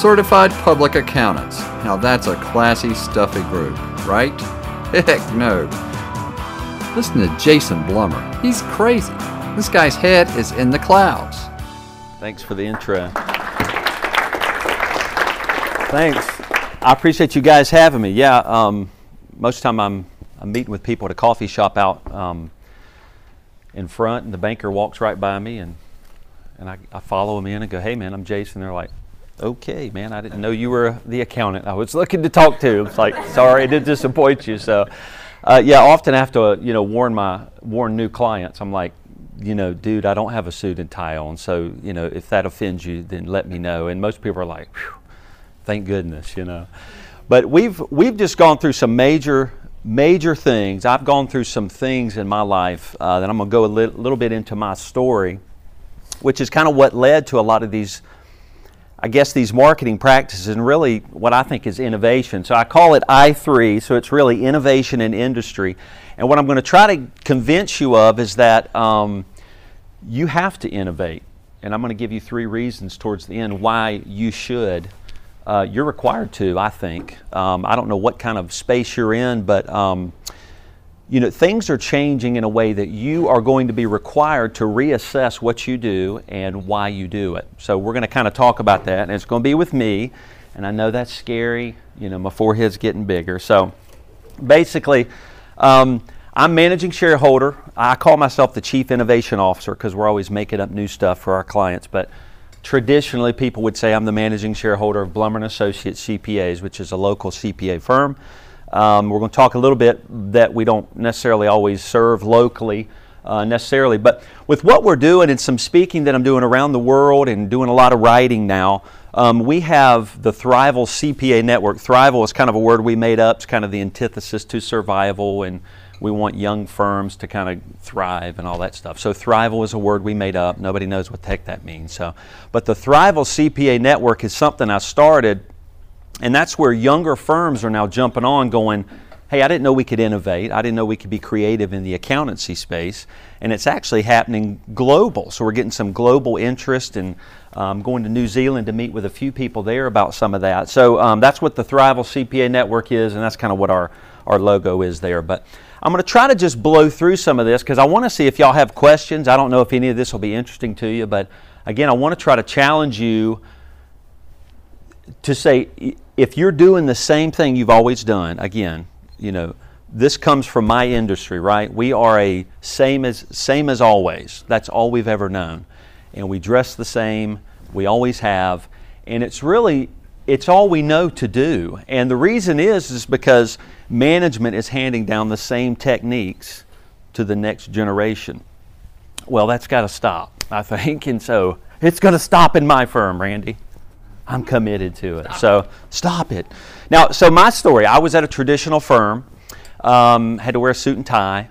Certified Public Accountants. Now that's a classy, stuffy group, right? Heck no. Listen to Jason Blummer. He's crazy. This guy's head is in the clouds. Thanks for the intro. Thanks. I appreciate you guys having me. Yeah, most of the time I'm meeting with people at a coffee shop out in front, and the banker walks right by me, and I follow him in and go, "Hey man, I'm Jason." They're like, "Okay man, I didn't know you were the accountant I was looking to talk to." It's like, sorry, I did disappoint you. So yeah, often I have to warn new clients. I'm like, dude, I don't have a suit and tie on, so if that offends you, then let me know. And most people are like, "Whew, thank goodness," But we've just gone through some major things. I've gone through some things in my life that I'm going to go a little bit into my story, which is kind of what led to a lot of these, I guess, these marketing practices and really what I think is innovation. So I call it I3, so it's really innovation in industry. And what I'm going to try to convince you of is that you have to innovate. And I'm going to give you 3 reasons towards the end why you should. You're required to, I think. I don't know what kind of space you're in, but things are changing in a way that you are going to be required to reassess what you do and why you do it. So we're going to kind of talk about that, and it's going to be with me. And I know that's scary. My forehead's getting bigger. So basically, I'm managing shareholder. I call myself the Chief Innovation Officer because we're always making up new stuff for our clients. But traditionally, people would say I'm the managing shareholder of Blummer & Associates CPAs, which is a local CPA firm. We're going to talk a little bit that we don't necessarily always serve locally necessarily. But with what we're doing and some speaking that I'm doing around the world and doing a lot of writing now, we have the Thrival CPA Network. Thrival is kind of a word we made up. It's kind of the antithesis to survival, and we want young firms to kind of thrive and all that stuff. So Thrival is a word we made up. Nobody knows what the heck that means. But the Thrival CPA Network is something I started, and that's where younger firms are now jumping on going, "Hey, I didn't know we could innovate. I didn't know we could be creative in the accountancy space." And it's actually happening global. So we're getting some global interest, and going to New Zealand to meet with a few people there about some of that. So that's what the Thrival CPA Network is, and that's kind of what our logo is there. But I'm going to try to just blow through some of this because I want to see if y'all have questions. I don't know if any of this will be interesting to you, but again, I want to try to challenge you to say, if you're doing the same thing you've always done, again, this comes from my industry, right? We are a same as always. That's all we've ever known. And we dress the same, we always have, and it's all we know to do. And the reason is because management is handing down the same techniques to the next generation. Well, that's got to stop, I think. And so it's going to stop in my firm, Randy. I'm committed to it. So stop it. Now, so my story, I was at a traditional firm, had to wear a suit and tie,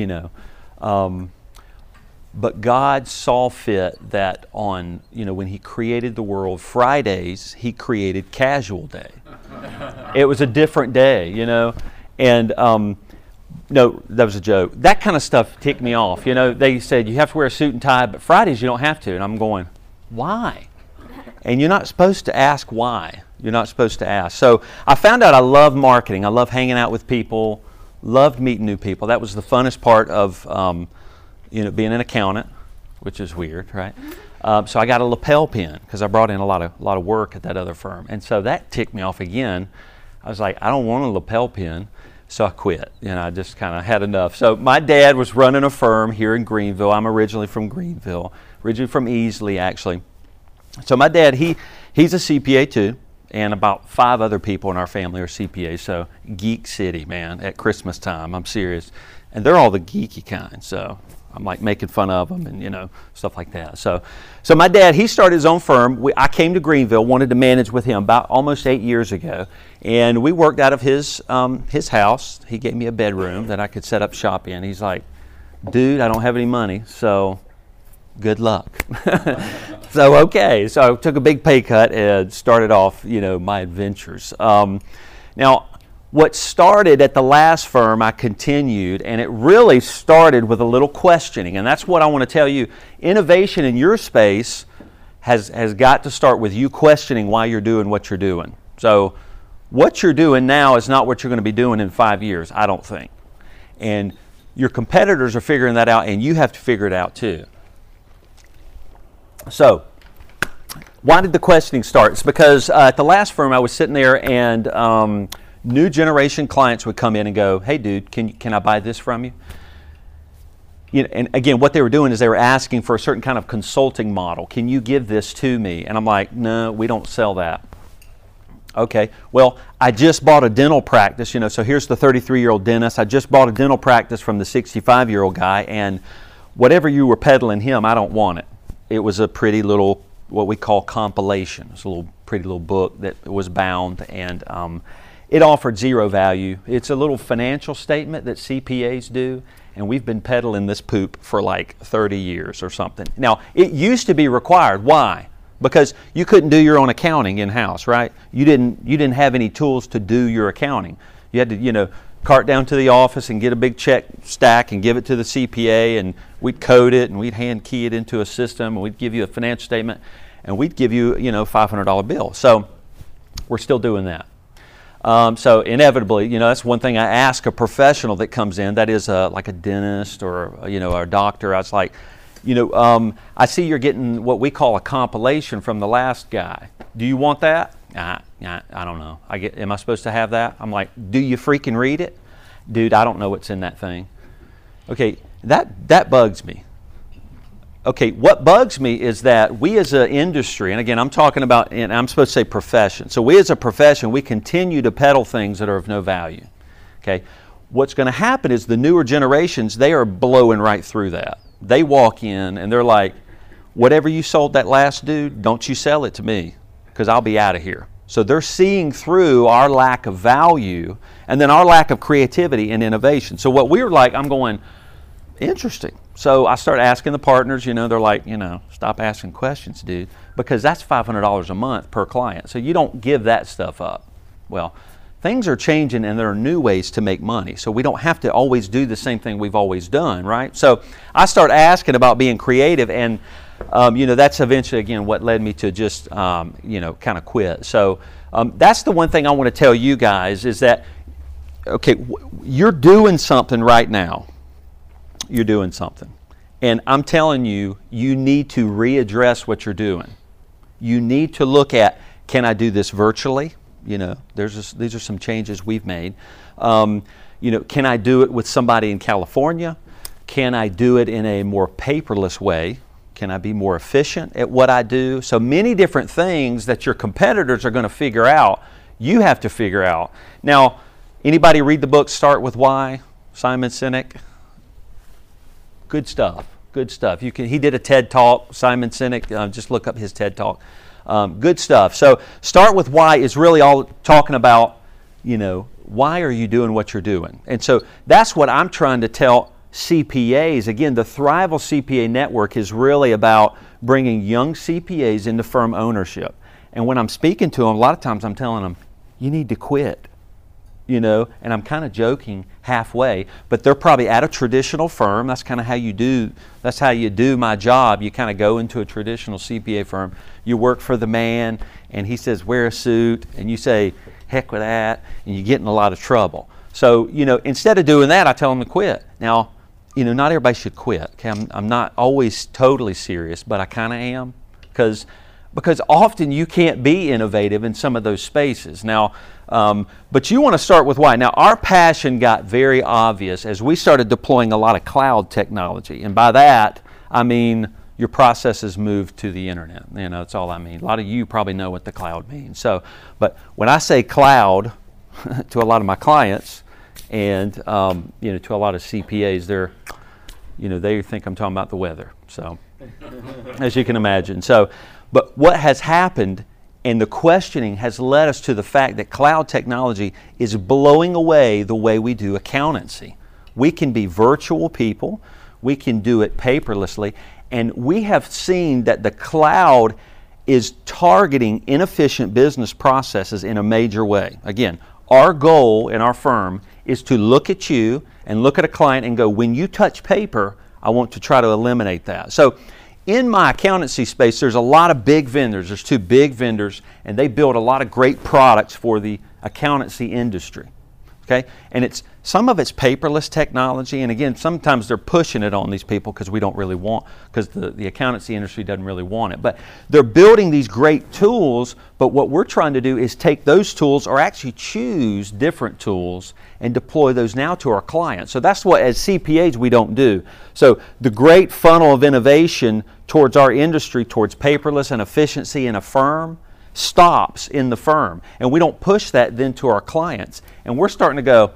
but God saw fit that on, when He created the world, Fridays, He created casual day. It was a different day, and no, that was a joke. That kind of stuff ticked me off. They said you have to wear a suit and tie, but Fridays you don't have to. And I'm going, why? And you're not supposed to ask why. You're not supposed to ask. So I found out I love marketing. I love hanging out with people, loved meeting new people. That was the funnest part of being an accountant, which is weird, right? So I got a lapel pin because I brought in a lot of work at that other firm. And so that ticked me off again. I was like, I don't want a lapel pin. So I quit. I just kind of had enough. So my dad was running a firm here in Greenville. I'm originally from Greenville, originally from Easley, actually. So my dad, he's a CPA too, and about 5 other people in our family are CPAs. So geek city, man, at Christmas time. I'm serious. And they're all the geeky kind. So I'm like making fun of them and, stuff like that. So my dad, he started his own firm. I came to Greenville, wanted to manage with him about almost 8 years ago. And we worked out of his house. He gave me a bedroom that I could set up shop in. He's like, dude, I don't have any money, so good luck. So, okay. So I took a big pay cut and started off, my adventures. Now, what started at the last firm, I continued, and it really started with a little questioning, and that's what I want to tell you. Innovation in your space has got to start with you questioning why you're doing what you're doing. So what you're doing now is not what you're going to be doing in 5 years, I don't think. And your competitors are figuring that out, and you have to figure it out too. So why did the questioning start? It's because at the last firm I was sitting there, and new generation clients would come in and go, hey dude, can I buy this from you? You know, and again, what they were doing is they were asking for a certain kind of consulting model. Can you give this to me? And I'm like, no, we don't sell that. Okay, well, I just bought a dental practice, so here's the 33-year-old dentist. I just bought a dental practice from the 65-year-old guy, and whatever you were peddling him, I don't want it. It was a pretty little, what we call compilation. It's a little pretty little book that was bound, and it offered zero value. It's a little financial statement that CPAs do, and we've been peddling this poop for like 30 years or something. Now, it used to be required. Why? Because you couldn't do your own accounting in-house, right? You didn't have any tools to do your accounting. You had to, cart down to the office and get a big check stack and give it to the CPA, and we'd code it and we'd hand key it into a system, and we'd give you a financial statement, and we'd give you, $500 bill. So we're still doing that. So inevitably, that's one thing I ask a professional that comes in, that is like a dentist or, a doctor. I was like, I see you're getting what we call a compilation from the last guy. Do you want that? I don't know. Am I supposed to have that? I'm like, do you freaking read it? Dude, I don't know what's in that thing. Okay, that bugs me. Okay, what bugs me is that we as an industry, and again, I'm talking about, and I'm supposed to say profession. So we as a profession, we continue to peddle things that are of no value. Okay, what's going to happen is the newer generations, they are blowing right through that. They walk in and they're like, whatever you sold that last dude, don't you sell it to me, because I'll be out of here. So they're seeing through our lack of value and then our lack of creativity and innovation. So what we were like, I'm going, interesting. So I start asking the partners, they're like, stop asking questions, dude, because that's $500 a month per client. So you don't give that stuff up. Well, things are changing, and there are new ways to make money. So we don't have to always do the same thing we've always done, right? So I start asking about being creative, and that's eventually, again, what led me to just, kind of quit. So that's the one thing I want to tell you guys is that, okay, you're doing something right now. You're doing something. And I'm telling you, you need to readdress what you're doing. You need to look at, can I do this virtually? These are some changes we've made. Can I do it with somebody in California? Can I do it in a more paperless way? Can I be more efficient at what I do? So many different things that your competitors are going to figure out, you have to figure out. Now, anybody read the book Start With Why? Simon Sinek? Good stuff. Good stuff. He did a TED Talk, Simon Sinek. Just look up his TED Talk. Good stuff. So Start With Why is really all talking about, why are you doing what you're doing? And so that's what I'm trying to tell CPAs. Again, the Thrival CPA Network is really about bringing young CPAs into firm ownership. And when I'm speaking to them, a lot of times I'm telling them, you need to quit. And I'm kind of joking halfway, but they're probably at a traditional firm. That's kind of how you do, that's how you do my job. You kind of go into a traditional CPA firm. You work for the man, and he says, wear a suit, and you say, heck with that, and you get in a lot of trouble. So, instead of doing that, I tell them to quit. Now, not everybody should quit. Okay? I'm not always totally serious, but I kind of am, because often you can't be innovative in some of those spaces. Now, but you want to start with why. Now, our passion got very obvious as we started deploying a lot of cloud technology. And by that, I mean your processes moved to the internet. That's all I mean. A lot of you probably know what the cloud means. So, but when I say cloud to a lot of my clients and, to a lot of CPAs, they think I'm talking about the weather. So, as you can imagine. So, but what has happened and the questioning has led us to the fact that cloud technology is blowing away the way we do accountancy. We can be virtual people, we can do it paperlessly, and we have seen that the cloud is targeting inefficient business processes in a major way. Again, our goal in our firm is to look at you and look at a client and go, when you touch paper, I want to try to eliminate that. So in my accountancy space, there's a lot of big vendors. There's two big vendors, and they build a lot of great products for the accountancy industry. Okay? And some of it's paperless technology, and again, sometimes they're pushing it on these people because the accountancy industry doesn't really want it. But they're building these great tools, but what we're trying to do is take those tools, or actually choose different tools, and deploy those now to our clients. So that's what, as CPAs, we don't do. So the great funnel of innovation towards our industry, towards paperless and efficiency in a firm, stops in the firm, and we don't push that then to our clients. And we're starting to go,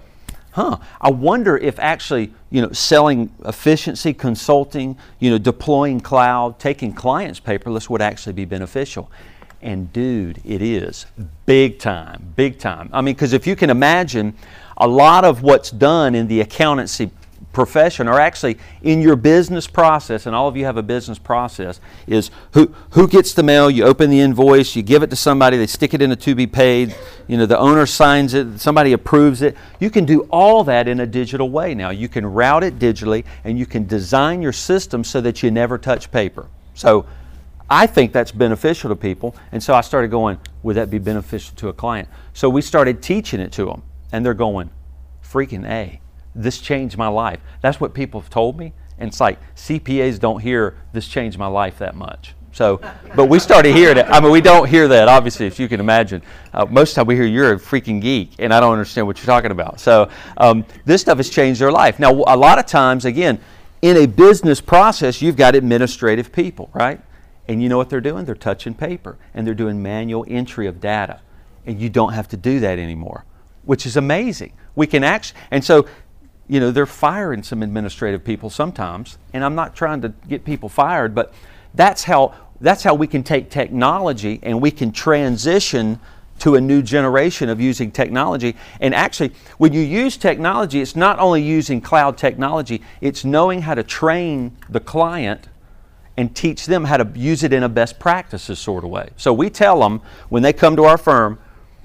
I wonder if actually, selling efficiency consulting, deploying cloud, taking clients paperless would actually be beneficial. And dude, it is big time, big time. I mean, because if you can imagine, a lot of what's done in the accountancy profession, or actually in your business process, and all of you have a business process, is who gets the mail, you open the invoice, you give it to somebody, they stick it in a to be paid, the owner signs it, somebody approves it. You can do all that in a digital way now. You can route it digitally, and you can design your system so that you never touch paper. So I think that's beneficial to people, and so I started going, would that be beneficial to a client? So we started teaching it to them, and they're going, freaking A. This changed my life. That's what people have told me. And it's like, CPAs don't hear this changed my life that much. So, but we started hearing it. I mean, we don't hear that, obviously, if you can imagine. Most of the time we hear you're a freaking geek, and I don't understand what you're talking about. So this stuff has changed their life. Now, a lot of times, again, in a business process, you've got administrative people, right? And you know what they're doing? They're touching paper, and they're doing manual entry of data. And you don't have to do that anymore, which is amazing. We can actually, and so, they're firing some administrative people sometimes, and I'm not trying to get people fired, but that's how we can take technology and we can transition to a new generation of using technology. And actually, when you use technology, it's not only using cloud technology, it's knowing how to train the client and teach them how to use it in a best practices sort of way. So we tell them, when they come to our firm,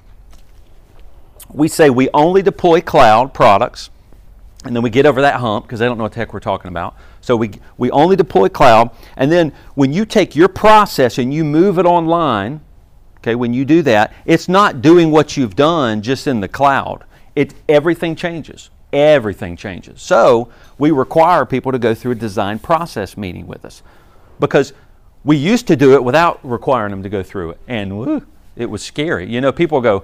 we say we only deploy cloud products. And then we get over that hump because they don't know what the heck we're talking about. So we only deploy cloud. And then when you take your process and you move it online, okay, when you do that, it's not doing what you've done just in the cloud. Everything changes. Everything changes. So we require people to go through a design process meeting with us, because we used to do it without requiring them to go through it. And it was scary. People go,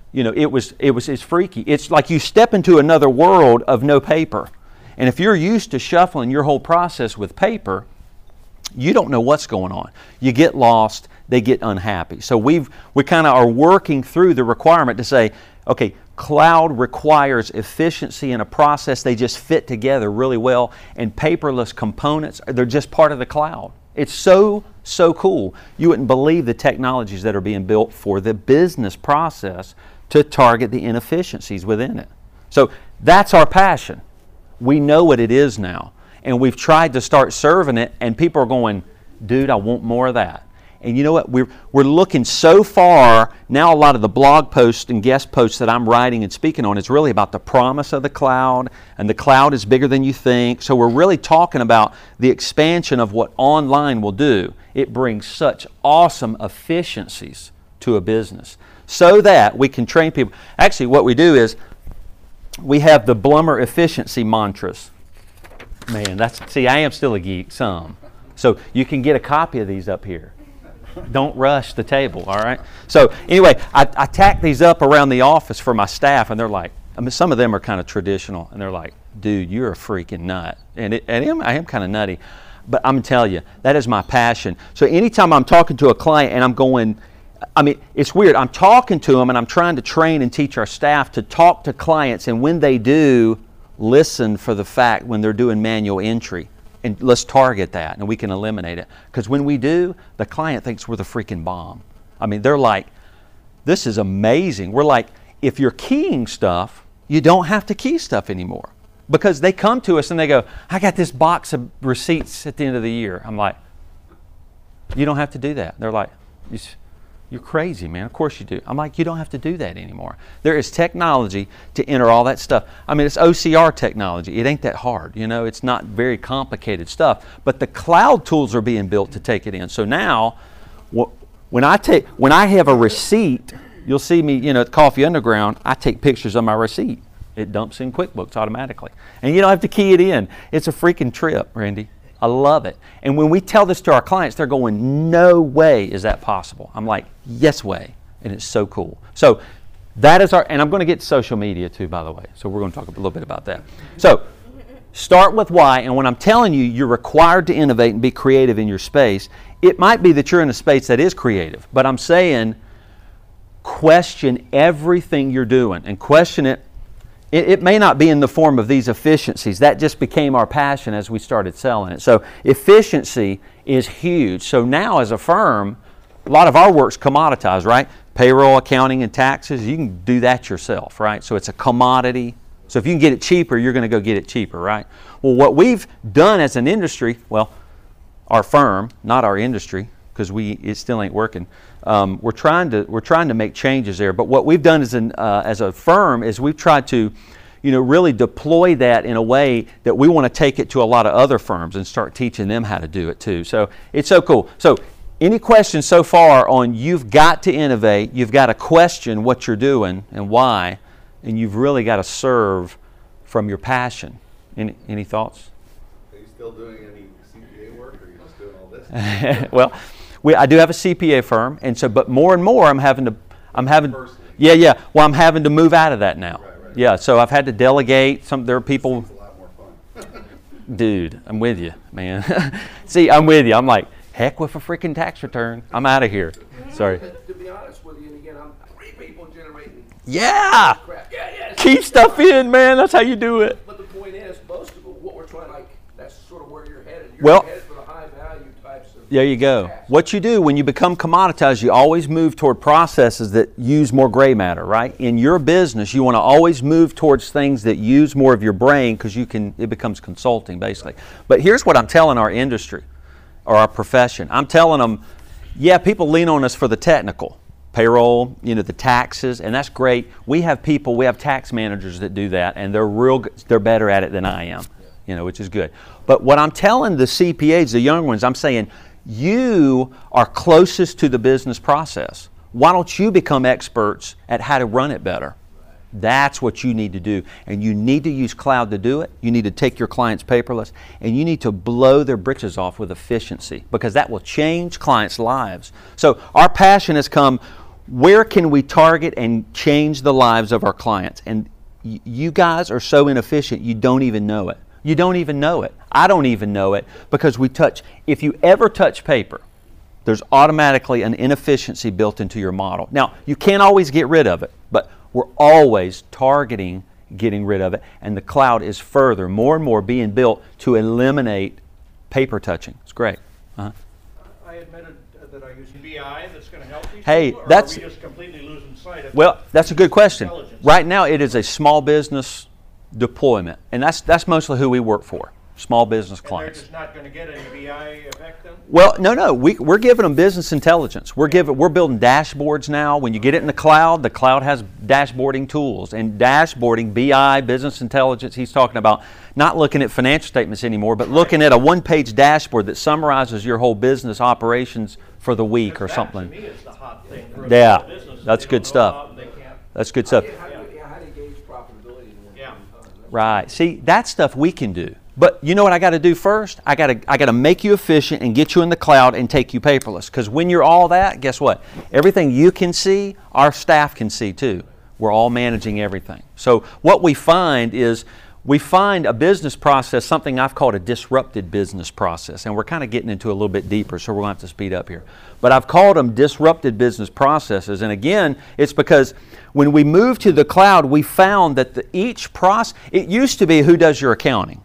it's freaky. It's like you step into another world of no paper. And if you're used to shuffling your whole process with paper, you don't know what's going on. You get lost, they get unhappy. So we kind of are working through the requirement to say, okay, cloud requires efficiency in a process. They just fit together really well. And paperless components, they're just part of the cloud. It's so cool. You wouldn't believe the technologies that are being built for the business process to target the inefficiencies within it. So that's our passion. We know what it is now, and we've tried to start serving it, and people are going, dude, I want more of that. And you know what? We're looking so far now. A lot of the blog posts and guest posts that I'm writing and speaking on is really about the promise of the cloud, and the cloud is bigger than you think. So we're really talking about the expansion of what online will do. It brings such awesome efficiencies to a business so that we can train people. Actually, what we do is we have the Blummer efficiency mantras. Man, I am still a geek, some. So you can get a copy of these up here. Don't rush the table, all right? So anyway, I tack these up around the office for my staff, and they're like, some of them are kind of traditional, and they're like, dude, you're a freaking nut. And I am kind of nutty, but I'm going to tell you, that is my passion. So anytime I'm talking to a client and I'm going, it's weird. I'm talking to them and I'm trying to train and teach our staff to talk to clients, and when they do, listen for the fact when they're doing manual entry. And let's target that, and we can eliminate it. Because when we do, the client thinks we're the freaking bomb. They're like, this is amazing. We're like, if you're keying stuff, you don't have to key stuff anymore. Because they come to us and they go, I got this box of receipts at the end of the year. I'm like, you don't have to do that. They're like, You're crazy, man. Of course you do. I'm like, you don't have to do that anymore. There is technology to enter all that stuff. I mean, it's OCR technology. It ain't that hard, you know. It's not very complicated stuff. But the cloud tools are being built to take it in. So now, when I have a receipt, you'll see me, you know, at Coffee Underground, I take pictures of my receipt. It dumps in QuickBooks automatically. And you don't have to key it in. It's a freaking trip, Randy. I love it. And when we tell this to our clients, they're going, no way is that possible. I'm like, yes way. And it's so cool. So that is and I'm going to get to social media too, by the way. So we're going to talk a little bit about that. So start with why. And when I'm telling you, you're required to innovate and be creative in your space, it might be that you're in a space that is creative. But I'm saying question everything you're doing and question it. It may not be in the form of these efficiencies. That just became our passion as we started selling it. So efficiency is huge. So now as a firm, a lot of our work's commoditized, right? Payroll, accounting, and taxes, you can do that yourself, right? So it's a commodity. So if you can get it cheaper, you're going to go get it cheaper, right? Well, what we've done as an industry, well, our firm, not our industry, because it still ain't working. We're trying to make changes there. But what we've done as a firm is we've tried to, you know, really deploy that in a way that we want to take it to a lot of other firms and start teaching them how to do it too. So it's so cool. So any questions so far on you've got to innovate, you've got to question what you're doing and why, and you've really got to serve from your passion. Any thoughts? Are you still doing any CPA work, or are you just doing all this? Well, I do have a CPA firm, and so, but more and more I'm having. Personally. Yeah. Well, I'm having to move out of that now. Right. Yeah, so I've had to delegate. There are people. It's a lot more fun. Dude, I'm with you, man. See, I'm with you. I'm like, heck with a freaking tax return. I'm out of here. Sorry. To be honest with you, and again, I'm 3 people generating Yeah. crap. Yeah. Keep stuff in, man. That's how you do it. But the point is, most of what we're trying, like, that's sort of where you're headed. You're Well- headed for the high value types of. There you go. tasks. What you do when you become commoditized, you always move toward processes that use more gray matter, right? In your business, you want to always move towards things that use more of your brain because it becomes consulting basically. But here's what I'm telling our industry or our profession. I'm telling them, yeah, people lean on us for the technical. Payroll, you know, the taxes, and that's great. We have tax managers that do that, and they're better at it than I am, you know, which is good. But what I'm telling the CPAs, the young ones, I'm saying, you are closest to the business process. Why don't you become experts at how to run it better? That's what you need to do. And you need to use cloud to do it. You need to take your clients paperless. And you need to blow their britches off with efficiency because that will change clients' lives. So our passion has come, where can we target and change the lives of our clients? And you guys are so inefficient, you don't even know it. You don't even know it. I don't even know it because if you ever touch paper, there's automatically an inefficiency built into your model. Now, you can't always get rid of it, but we're always targeting getting rid of it, and the cloud is more and more being built to eliminate paper touching. It's great. I admitted that I use BI that's going to help these Hey, people, or that's- are we just completely losing sight of Well, that's a good question. intelligence? Right now, it is a small business deployment, and that's mostly who we work for, small business And they're clients. just not going to get any BI effect then? Well, no, we're giving them business intelligence. We're building dashboards now. When you get it in the cloud has dashboarding tools and dashboarding, BI, business intelligence. He's talking about not looking at financial statements anymore, but looking at a one-page dashboard that summarizes your whole business operations for the week or something. That, to me, is the hot thing for a Yeah, small business. that's They good don't know stuff. about, they can't. That's good stuff. How do you gauge profitability in one Yeah. time? Right. See, that stuff we can do. But you know what I got to do first? I got to make you efficient and get you in the cloud and take you paperless. Because when you're all that, guess what? Everything you can see, our staff can see too. We're all managing everything. So what we find is we find a business process, something I've called a disrupted business process. And we're kind of getting into a little bit deeper, so we're going to have to speed up here. But I've called them disrupted business processes. And again, it's because when we moved to the cloud, we found that each process, it used to be who does your accounting.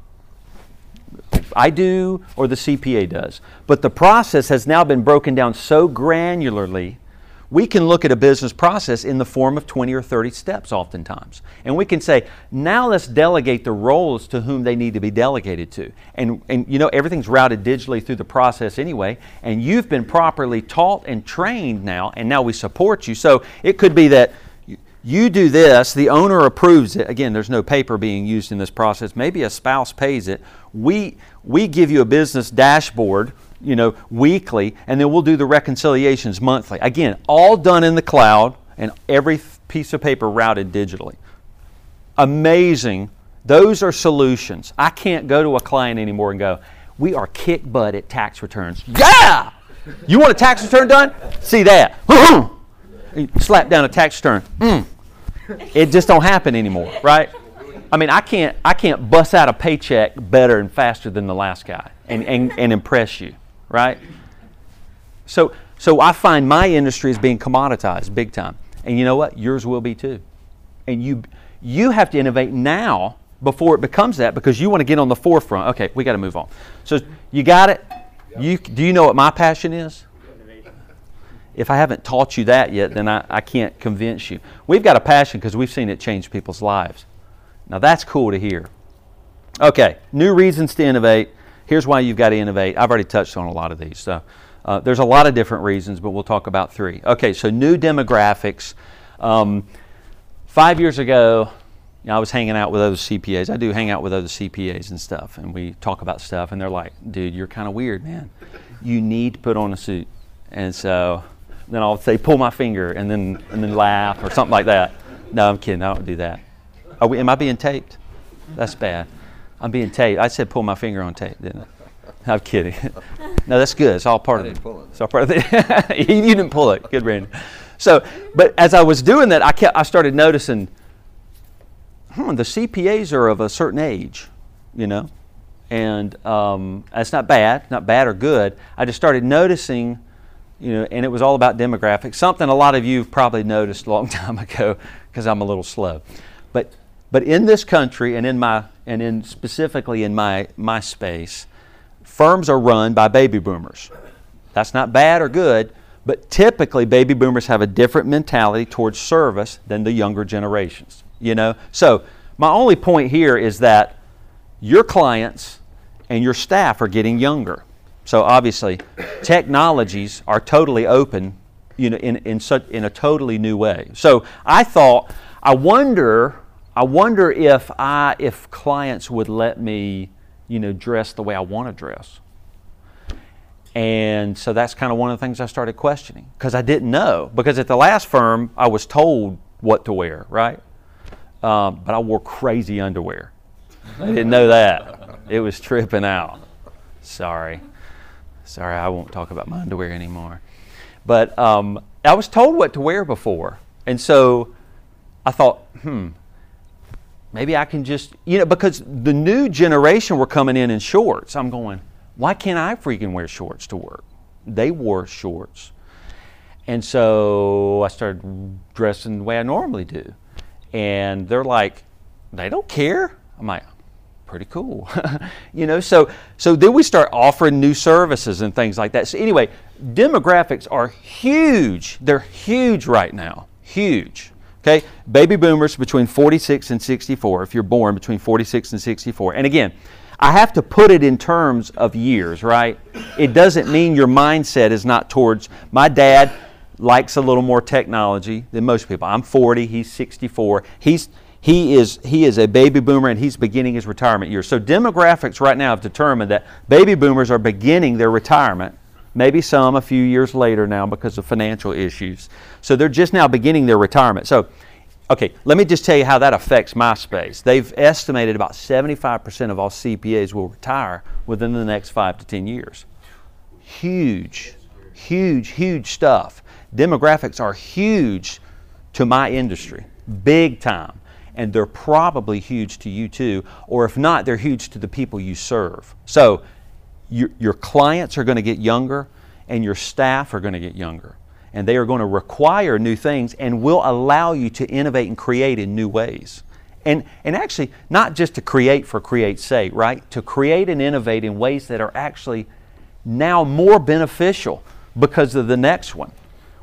I do or the CPA does. But the process has now been broken down so granularly we can look at a business process in the form of 20 or 30 steps oftentimes. And we can say, now let's delegate the roles to whom they need to be delegated to. And you know, everything's routed digitally through the process anyway, and you've been properly taught and trained now, and now we support you. So it could be that you do this, the owner approves it. Again, there's no paper being used in this process. Maybe a spouse pays it. We give you a business dashboard, you know, weekly, and then we'll do the reconciliations monthly. Again, all done in the cloud and every piece of paper routed digitally. Amazing. Those are solutions. I can't go to a client anymore and go, we are kick butt at tax returns. Yeah! You want a tax return done? See that. You slap down a tax return. It just don't happen anymore, right? I mean, I can't bust out a paycheck better and faster than the last guy and impress you, right? So I find my industry is being commoditized big time. And you know what? Yours will be too. And you have to innovate now before it becomes that, because you want to get on the forefront. Okay, we got to move on. So you got it? Do you know what my passion is? If I haven't taught you that yet, then I can't convince you. We've got a passion because we've seen it change people's lives. Now that's cool to hear. Okay, new reasons to innovate. Here's why you've got to innovate. I've already touched on a lot of these. So there's a lot of different reasons, but we'll talk about 3. Okay, so new demographics. 5 years ago, you know, I was hanging out with other CPAs. I do hang out with other CPAs and stuff, and we talk about stuff, and they're like, dude, you're kind of weird, man. You need to put on a suit. And so then I'll say, pull my finger, and then laugh or something like that. No, I'm kidding. I don't do that. Am I being taped? That's bad. I'm being taped. I said pull my finger on tape, didn't I? I'm kidding. No, that's good. It's all part of it. It's all part of it. You didn't pull it. Good, Brandon. So, but as I was doing that, I started noticing, the CPAs are of a certain age, you know, and that's not bad or good. I just started noticing, you know, and it was all about demographics, something a lot of you have probably noticed a long time ago because I'm a little slow. But in this country and specifically in my space, firms are run by baby boomers. That's not bad or good, but typically baby boomers have a different mentality towards service than the younger generations, you know. So my only point here is that your clients and your staff are getting younger. So obviously, technologies are totally open, you know, in a totally new way. So I wonder if clients would let me, you know, dress the way I want to dress. And so that's kind of one of the things I started questioning, because I didn't know. Because at the last firm, I was told what to wear, right? But I wore crazy underwear. I didn't know that. It was tripping out. Sorry, I won't talk about my underwear anymore. But I was told what to wear before. And so I thought, maybe I can just, you know, because the new generation were coming in shorts. I'm going, why can't I freaking wear shorts to work? They wore shorts. And so I started dressing the way I normally do. And they're like, they don't care. I'm like, pretty cool. You know, so then we start offering new services and things like that. So anyway, demographics are huge. They're huge right now. Huge. Okay, baby boomers between 46 and 64, if you're born between 46 and 64. And again, I have to put it in terms of years, right? It doesn't mean your mindset is not towards, my dad likes a little more technology than most people. I'm 40, he's 64. He is a baby boomer, and he's beginning his retirement years. So demographics right now have determined that baby boomers are beginning their retirement, maybe some a few years later now because of financial issues. So they're just now beginning their retirement. So, okay, let me just tell you how that affects my space. They've estimated about 75% of all CPAs will retire within the next 5 to 10 years. Huge, huge, huge stuff. Demographics are huge to my industry, big time. And they're probably huge to you too, or if not, they're huge to the people you serve. So your clients are going to get younger, and your staff are going to get younger. And they are going to require new things and will allow you to innovate and create in new ways. And actually, not just to create for create's sake, right? To create and innovate in ways that are actually now more beneficial because of the next one.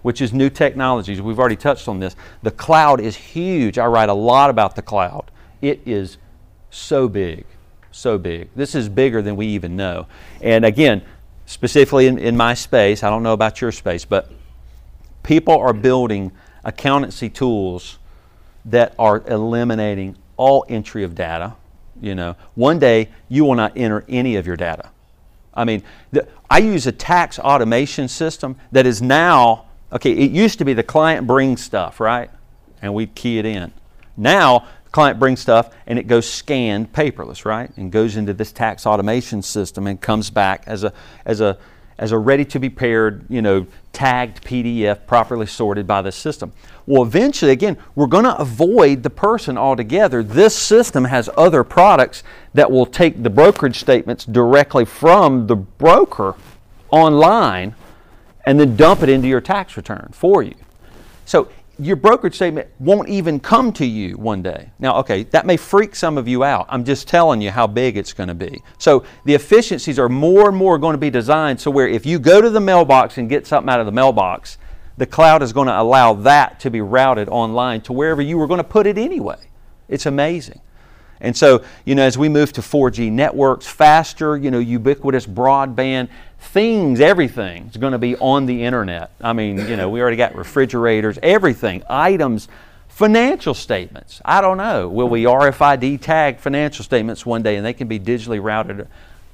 which is new technologies. We've already touched on this. The cloud is huge. I write a lot about the cloud. It is so big, so big. This is bigger than we even know. And again, specifically in my space, I don't know about your space, but people are building accountancy tools that are eliminating all entry of data. One day you will not enter any of your data. I mean, I use a tax automation system that is now, okay, it used to be the client brings stuff, right? And we'd key it in. Now, the client brings stuff and it goes scanned paperless, right? And goes into this tax automation system and comes back as a ready to be paired, tagged PDF properly sorted by the system. Well, eventually, again, we're going to avoid the person altogether. This system has other products that will take the brokerage statements directly from the broker online and then dump it into your tax return for you. So your brokerage statement won't even come to you one day. Now, okay, that may freak some of you out. I'm just telling you how big it's going to be. So the efficiencies are more and more going to be designed so where if you go to the mailbox and get something out of the mailbox, the cloud is going to allow that to be routed online to wherever you were going to put it anyway. It's amazing. And so, as we move to 4G networks, faster, ubiquitous broadband, things, everything is going to be on the internet. I mean, we already got refrigerators, everything, items, financial statements. I don't know. Will we RFID tag financial statements one day and they can be digitally routed?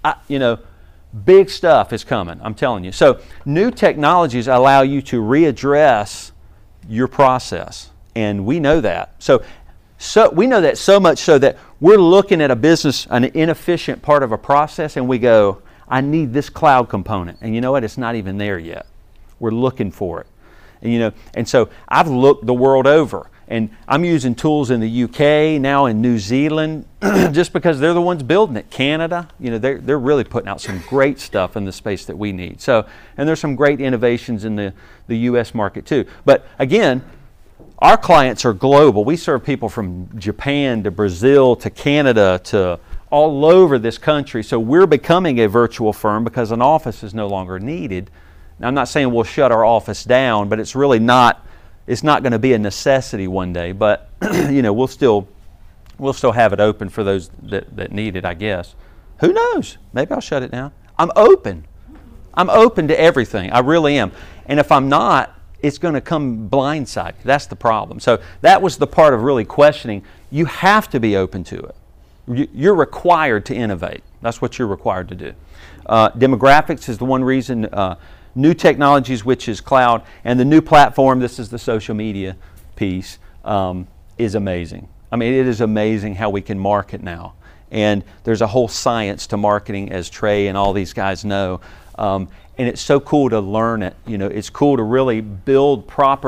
Big stuff is coming, I'm telling you. So new technologies allow you to readdress your process, and we know that. So we know that so much so that we're looking at a business, an inefficient part of a process, and we go, I need this cloud component. And you know what? It's not even there yet. We're looking for it. And so I've looked the world over, and I'm using tools in the UK, now in New Zealand, just because they're the ones building it. Canada, they're really putting out some great stuff in the space that we need. So, and there's some great innovations in the US market too. But again, our clients are global. We serve people from Japan to Brazil to Canada to all over this country. So we're becoming a virtual firm because an office is no longer needed. Now, I'm not saying we'll shut our office down, but it's really not. It's not going to be a necessity one day. But we'll still have it open for those that need it, I guess. Who knows? Maybe I'll shut it down. I'm open. I'm open to everything. I really am. And if I'm not, it's going to come blindside. That's the problem. So that was the part of really questioning. You have to be open to it. You're required to innovate. That's what you're required to do. Demographics is the one reason. New technologies, which is cloud, and the new platform, this is the social media piece, is amazing. I mean, it is amazing how we can market now. And there's a whole science to marketing, as Trey and all these guys know. And it's so cool to learn it. It's cool to really build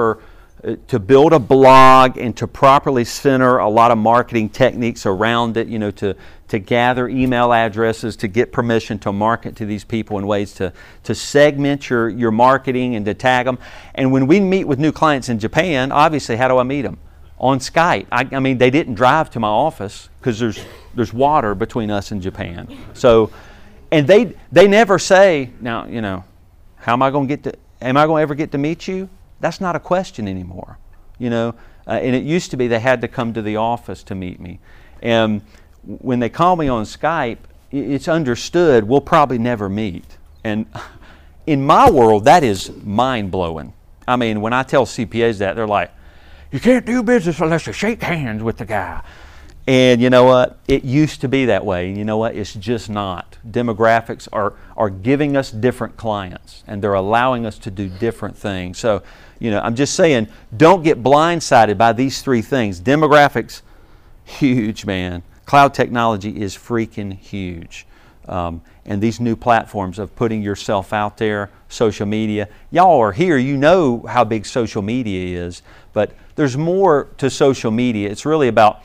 to build a blog and to properly center a lot of marketing techniques around it, to gather email addresses, to get permission to market to these people in ways to segment your marketing and to tag them. And when we meet with new clients in Japan, obviously, how do I meet them? On Skype. I mean, they didn't drive to my office because there's water between us and Japan. So, and they never say, now, how am I going to ever get to meet you? That's not a question anymore, and it used to be they had to come to the office to meet me. And when they call me on Skype, it's understood we'll probably never meet. And in my world, that is mind-blowing. I mean, when I tell CPAs that, they're like, you can't do business unless you shake hands with the guy. And you know what? It used to be that way. And you know what? It's just not. Demographics are giving us different clients, and they're allowing us to do different things. So, I'm just saying, don't get blindsided by these three things. Demographics, huge, man. Cloud technology is freaking huge. And these new platforms of putting yourself out there, social media. Y'all are here. You know how big social media is. But there's more to social media. It's really about,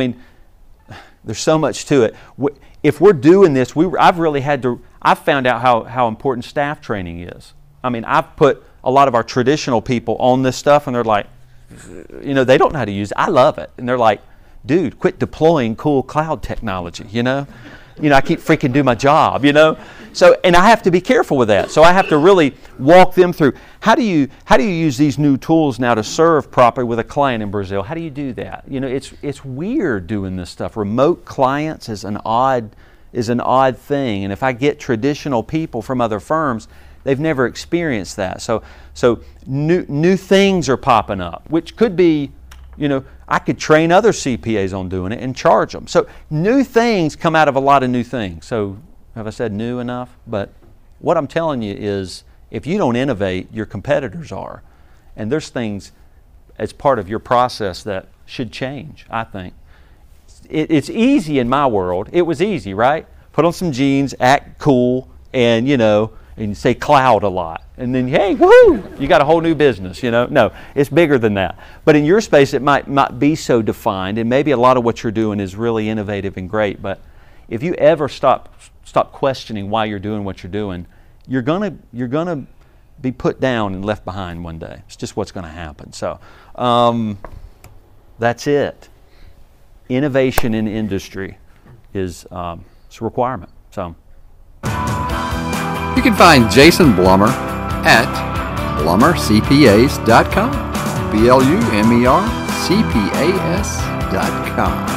there's so much to it. If we're doing this, I've found out how important staff training is. I've put a lot of our traditional people on this stuff, and they're like, they don't know how to use it. I love it. And they're like, dude, quit deploying cool cloud technology, I keep freaking do my job, So, and I have to be careful with that. So I have to really walk them through. How do you use these new tools now to serve properly with a client in Brazil? How do you do that? It's weird doing this stuff. Remote clients is an odd thing. And if I get traditional people from other firms, they've never experienced that. So new things are popping up, which could be, I could train other CPAs on doing it and charge them. So new things come out of a lot of new things. So have I said new enough? But what I'm telling you is, if you don't innovate, your competitors are. And there's things as part of your process that should change, I think. It's easy in my world. It was easy, right? Put on some jeans, act cool, and and say cloud a lot. And then, hey, woohoo, you got a whole new business, No, it's bigger than that. But in your space, it might not be so defined, and maybe a lot of what you're doing is really innovative and great. But if you ever stop questioning why you're doing what you're doing, you're gonna be put down and left behind one day. It's just what's going to happen. So that's it. Innovation in industry is it's a requirement. So you can find Jason Blummer at blummercpas.com. BLUMERCPAS.com.